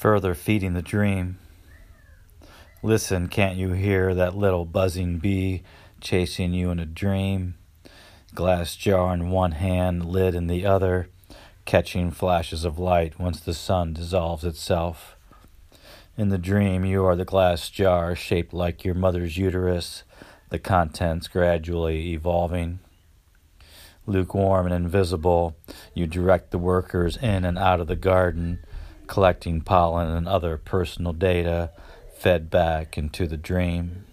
further feeding the dream. Listen, can't you hear that little buzzing bee chasing you in a dream? Glass jar in one hand, lid in the other, catching flashes of light once the sun dissolves itself. In the dream, you are the glass jar shaped like your mother's uterus, the contents gradually evolving. Lukewarm and invisible, you direct the workers in and out of the garden, collecting pollen and other personal data fed back into the dream.